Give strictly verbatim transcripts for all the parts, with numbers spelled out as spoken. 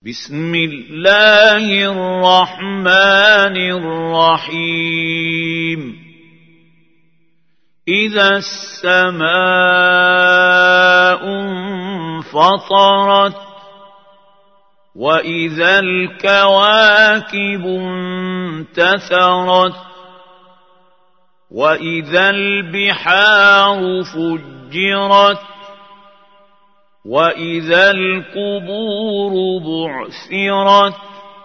بسم الله الرحمن الرحيم إذا السماء انفطرت وإذا الكواكب انتثرت وإذا البحار فجرت وإذا القبور بعثرت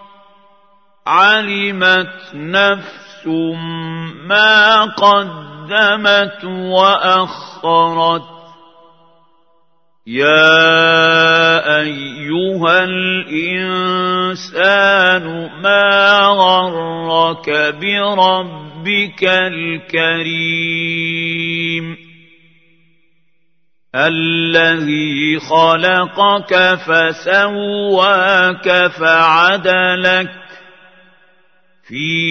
علمت نفس ما قدمت وأخرت يا أيها الإنسان ما غرك بربك الكريم الذي خلقك فسواك فعدلك في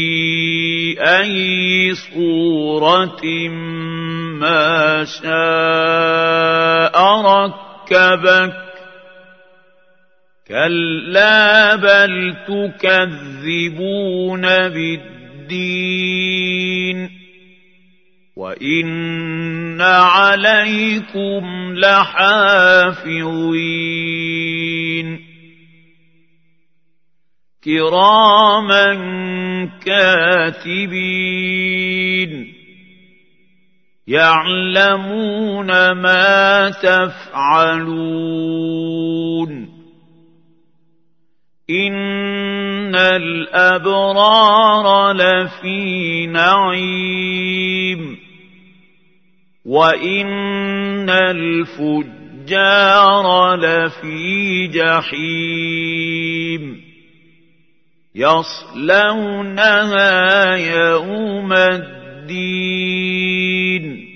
أي صورة ما شاء ركبك كلا بل تكذبون بالدين وإن عليكم لحافظين كراما كاتبين يعلمون ما تفعلون إن الأبرار لفي نعيم وإن الفجار لفي جحيم يصلونها يوم الدين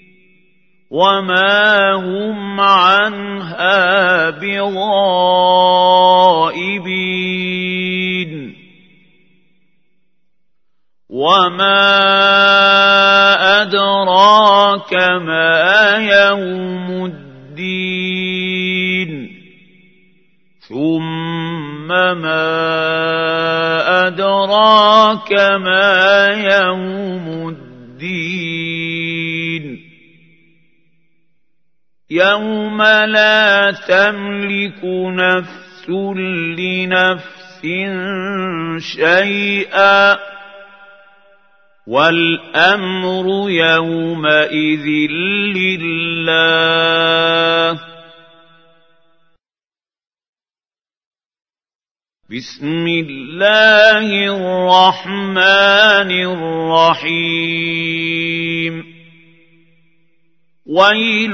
وما هم عنها بغائبين وما أدراك ما يوم الدين ثم ما أدراك ما يوم الدين يوم لا تملك نفس لنفس شيئا والأمر يومئذ لله بسم الله الرحمن الرحيم ويل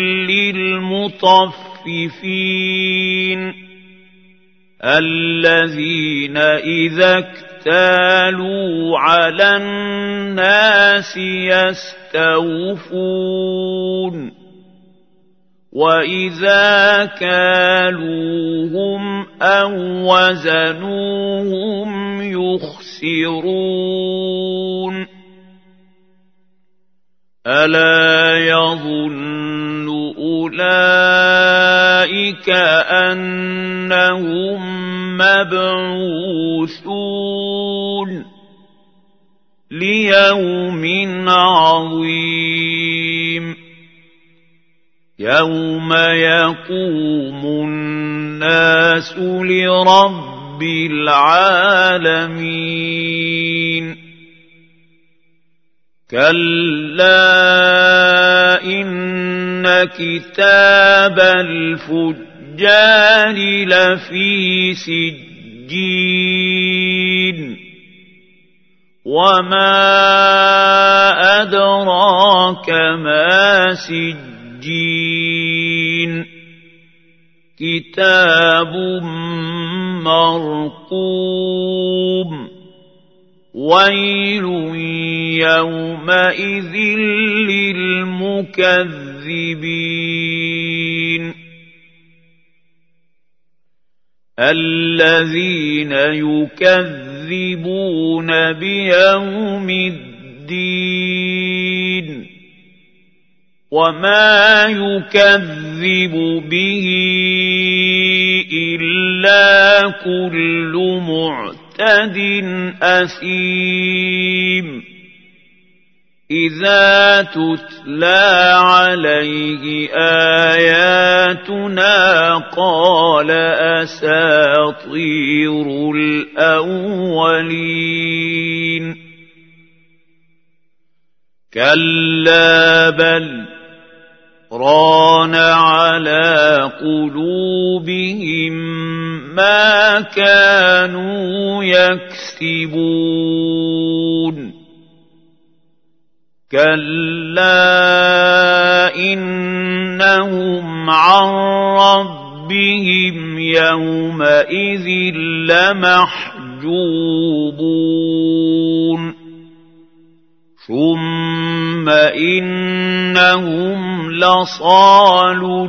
للمطففين الذين إذا اكتالوا على الناس يستوفون وإذا كالوهم أو وزنوهم يخسرون ألا يظن أولئك أنهم مبعوثون ليوم عظيم يوم يقوم الناس لرب العالمين كلا إن كتاب الفجار لفي سجين وما أدراك ما سجين كتاب مرقوم ويل يومئذ للمكذبين الذين يكذبون بيوم الدين وما يكذب به إلا كل معتد أثيم إذا تتلى عليه آياتنا قال أساطير الأولين كلا بل ران على قلوبهم ما كانوا يكسبون كلا إنهم عن ربهم يومئذ لمحجوبون ثم إنهم لصالو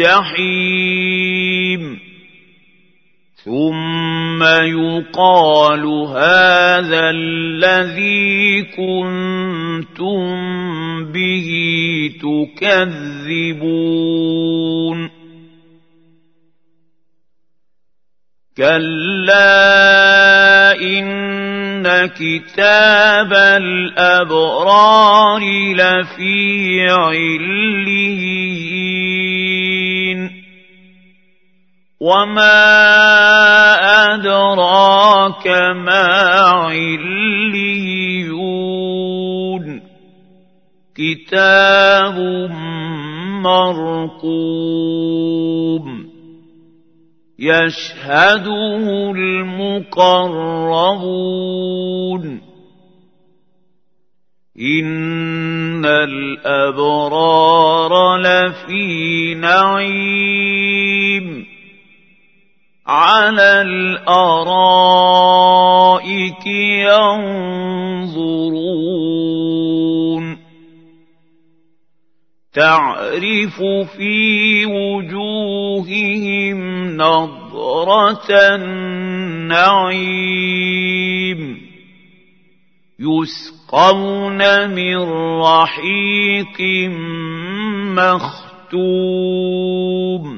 الجحيم ثم يقال هذا الذي كنتم به تكذبون كلا إن كتاب الأبرار لفي عليين وما أدراك ما عليون كتاب مرقوم يشهده المقربون إن الأبرار لفي نعيم على الأرائك ينظرون تعرف في وجوههم نضرة النعيم يسقون من رحيق مختوم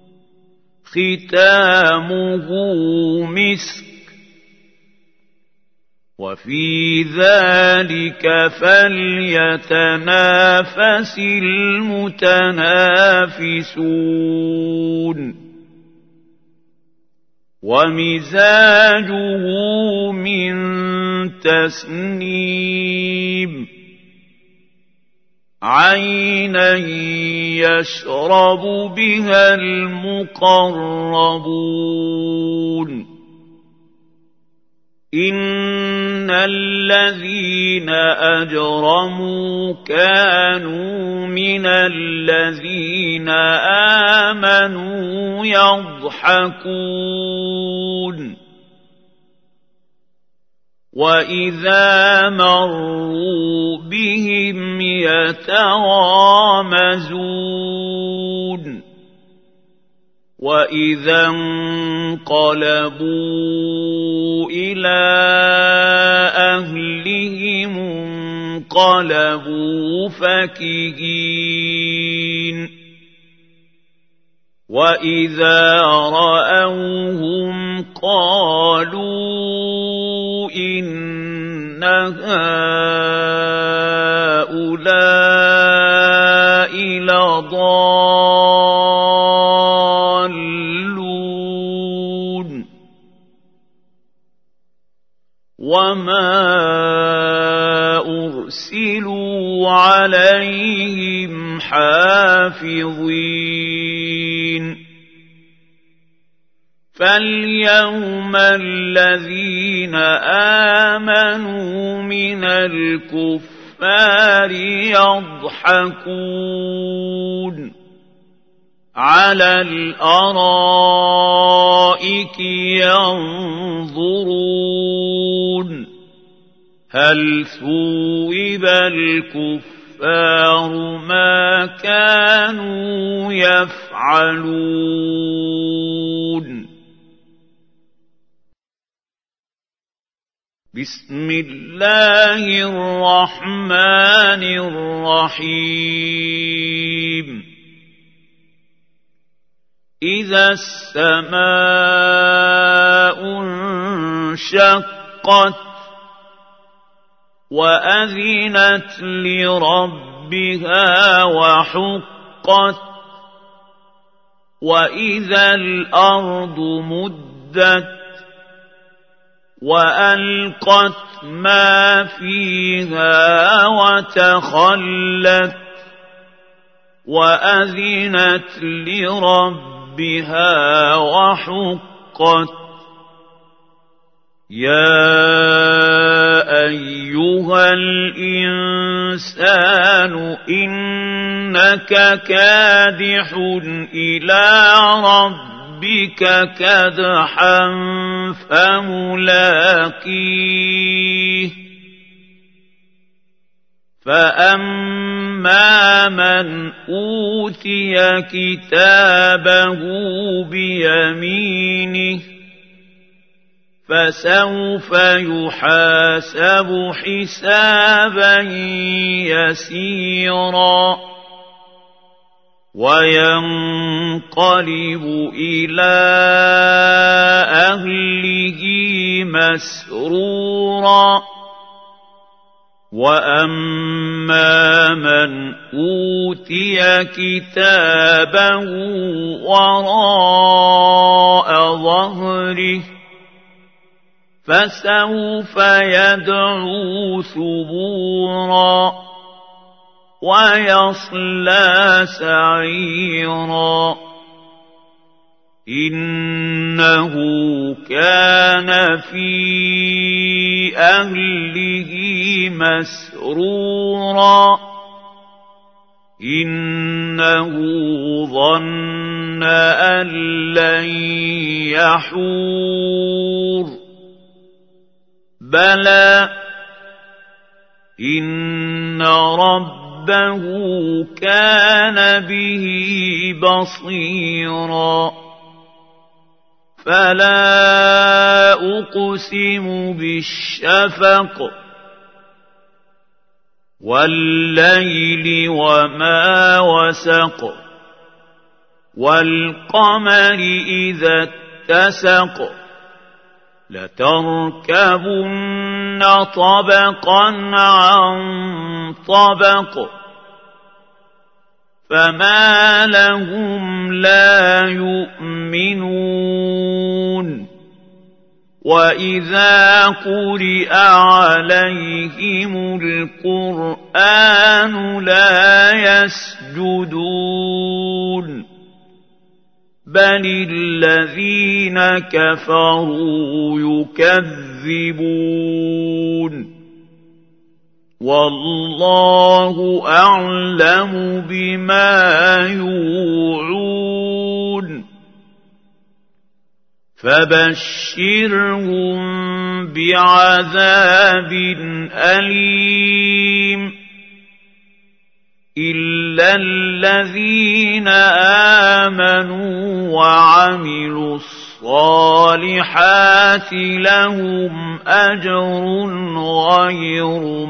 ختامه مسك وفي ذلك فليتنافس المتنافسون ومزاجه من تسنيم عينا يشرب بها المقربون إن الذين أجرموا كانوا من الذين آمنوا يضحكون وإذا مروا بهم يتغامزون وإذا انقلبوا إلى أهلهم انقلبوا فكهين وإذا رأوهم قالوا إن هؤلاء لضالون وما أرسلوا عليهم حافظين فاليوم الذين آمنوا من الكفار يضحكون على الأرائك ينظرون هل ثوب الكفار ما كانوا يفعلون بسم الله الرحمن الرحيم. إذا السماء وانشقت وأذنت لربها وحقت وإذا الأرض مدت وألقت ما فيها وتخلت وأذنت لربها وحقت يا أيها الإنسان إنك كادح إلى ربك كدحا فملاقيه فأما من أوتي كتابه بيمينه فسوف يحاسب حسابا يسيرا وينقلب إلى أهله مسرورا وأما من أوتي كتابه وراء ظهره فسوف يدعو ثبورا ويصلى سعيرا إنه كان في أهله مسرورا إنه ظن أن لن يحور بلى إن ربه كان به بصيرا فلا أقسم بالشفق والليل وما وسق والقمر إذا اتسق لتركبن طبقا عن طبق فما لهم لا يؤمنون وإذا قرئ عليهم القرآن لا يسجدون بل الذين كفروا يكذبون والله أعلم بما يوعون فبشرهم بعذاب أليم إلا الذين آمنوا وعملوا الصالحات لهم أجر غير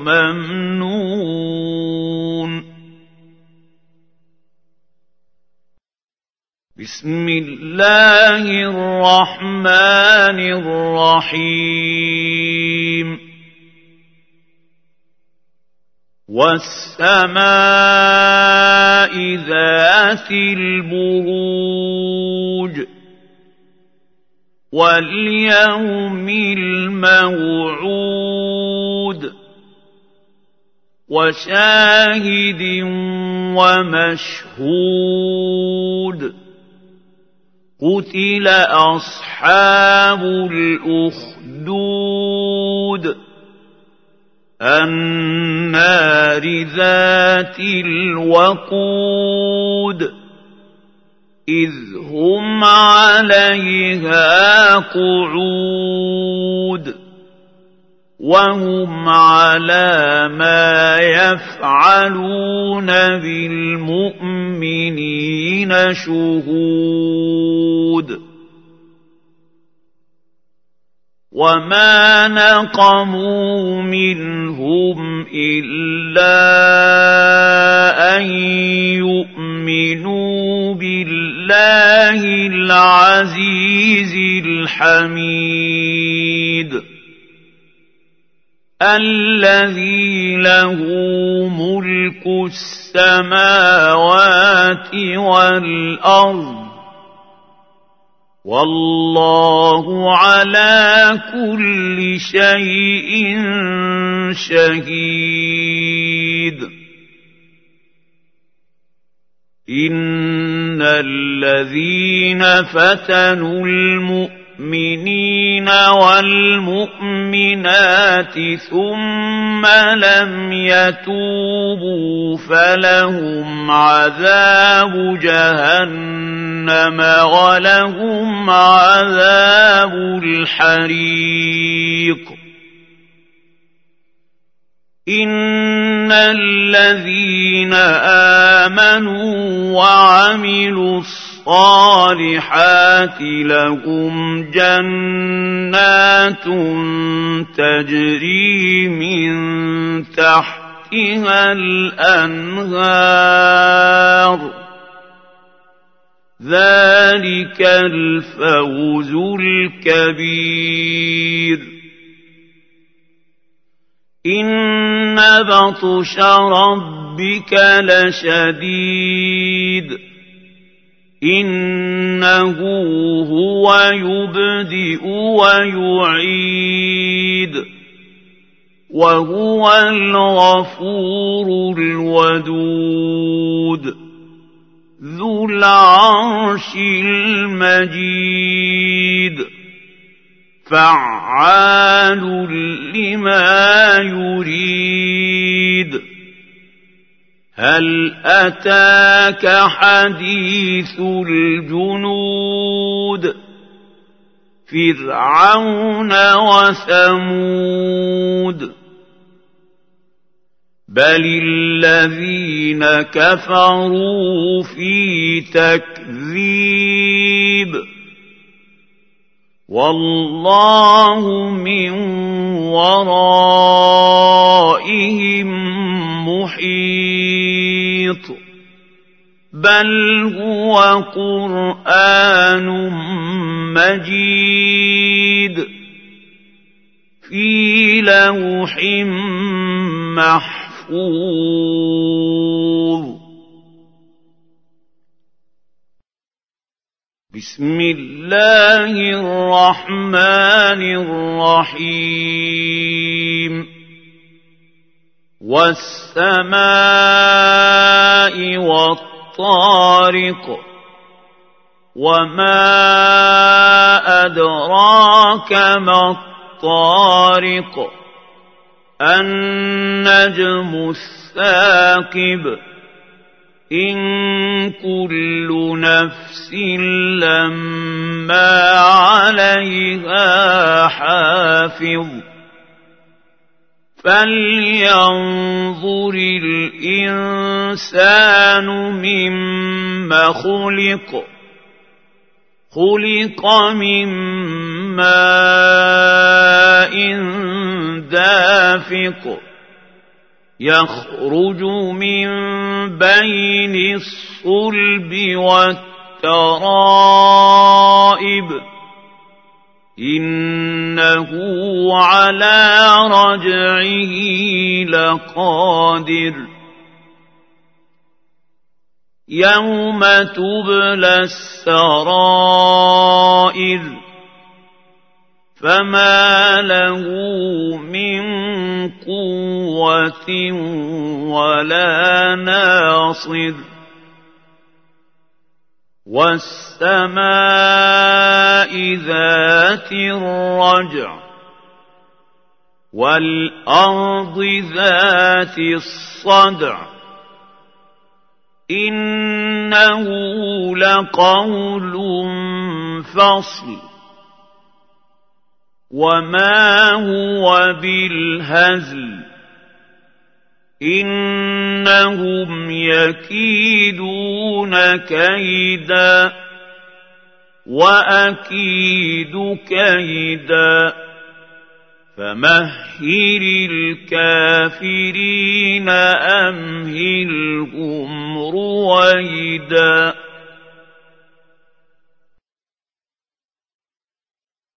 ممنون بسم الله الرحمن الرحيم والسماء ذات البروج واليوم الموعود وشاهد ومشهود قتل أصحاب الأخدود النار ذات الوقود إذ هم عليها قعود وهم على ما يفعلون بالمؤمنين شهود وما نقموا منهم إلا أن يؤمنوا بالله الله العزيز الحميد الذي له ملك السماوات والأرض والله على كل شيء شهيد إن الذين فتنوا المؤمنين والمؤمنات ثم لم يتوبوا فلهم عذاب جهنم ولهم عذاب الحريق إن الذين آمنوا وعملوا الصالحات لهم جنات تجري من تحتها الأنهار ذلك الفوز الكبير إن بطش ربك لشديد إنه هو يبدئ ويعيد وهو الغفور الودود ذو العرش المجيد فعال لما يريد هل أتاك حديث الجنود فرعون وثمود بل الذين كفروا في تكذيب والله من ورائهم محيط بل هو قرآن مجيد في لوح محفوظ بسم الله الرحمن الرحيم والسماء والطارق وما أدراك ما الطارق النجم الثاقب إن كل نفس لما عليها حافظ فلينظر الإنسان مما خلق خلق من ماء دافق يخرج من بين الصلب والترائب إنه على رجعه لقادر يوم تبلى السرائر فما له من قوة ولا ناصر والسماء ذات الرجع والأرض ذات الصدع إنه لقول فصل وما هو بالهزل إنهم يكيدون كيدا وأكيد كيدا فمهل الكافرين أمهلهم رويدا